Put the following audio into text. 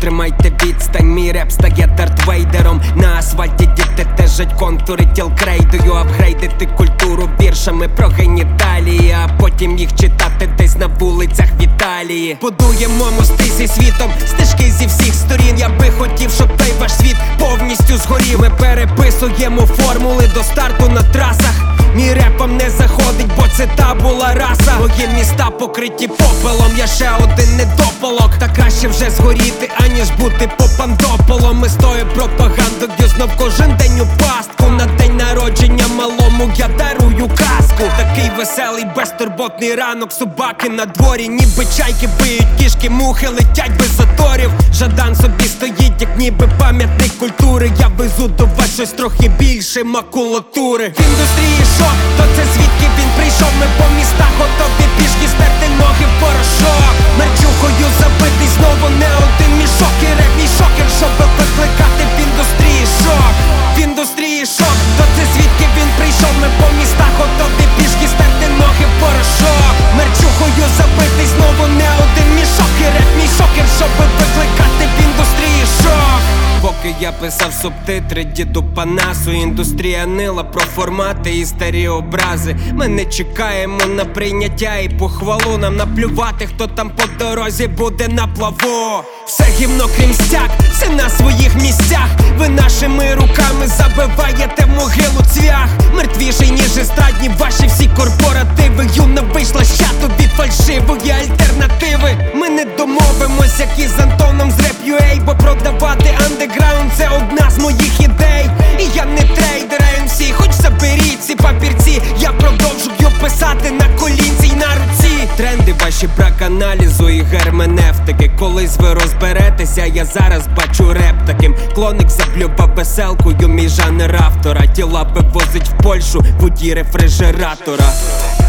тримайте відстань, мій реп стає Дарт Вейдером. На асфальті діти тежать контури тіл крейдою. Апгрейдити культуру віршами про геніталії, а потім їх читати десь на вулицях в Італії. Будуємо мости зі світом, стежки зі всіх сторін. Я би хотів, щоб той ваш світ повністю згорів. Ми переписуємо формули до старту на трасах. Мій реп вам не заходить, бо це табула раса. Мої міста покриті попелом, я ще один недополок. Та краще вже згоріти, аніж бути попандополом. Ми з тою пропагандою знов кожен день у пастку. На день народження малому я дарую казку. Такий веселий, безтурботний ранок, собаки на дворі, ніби чайки биють кішки, мухи летять без заторів. Жадан собі стоїть, як ніби пам'ятник культури. Я везу до вас щось трохи більше макулатури. В індустрії шок, то це звідки він прийшов. Ми по містах готові пішки стерти ноги в порошок. Мерчухою забитий знову не один мішок. І реп мій шокер, щоб викликати в індустрії шок. В індустрії шок, то це звідки він прийшов. Ми по містах готові пішки стерти ноги в порошок. Мерчухою забитий знову не один мішок. І реп мій шокер, щоб викликати в індустрії шок. Поки я писав субтитри діду Панасу, індустрія нила про формати і старі образи. Ми не чекаємо на прийняття і похвалу. Нам наплювати, хто там по дорозі буде на плаву. Все гімно крім стяг, все на своїх місцях. Ви нашими руками забиваєте в могилу цвях. Мертвіший, ніж естрадні ваші всі корпоративи. Юна вийшла з чату від фальшивої альтернативи. Ми не домовимось, як із Антоном з Rap.ua, бо продавати андеграунд це одна з моїх ідей. І я не трейдер, MC, хоч заберіть ці папірці. Я продовжую писати на колінці й на руці. Тренди ваші, брак аналізу і герменевтики. Колись ви розберетеся, я зараз бачу реп таким. Клоник заблюбав веселкою, мій жанр автора. Тіла вивозить в Польщу, водій рефрижератора.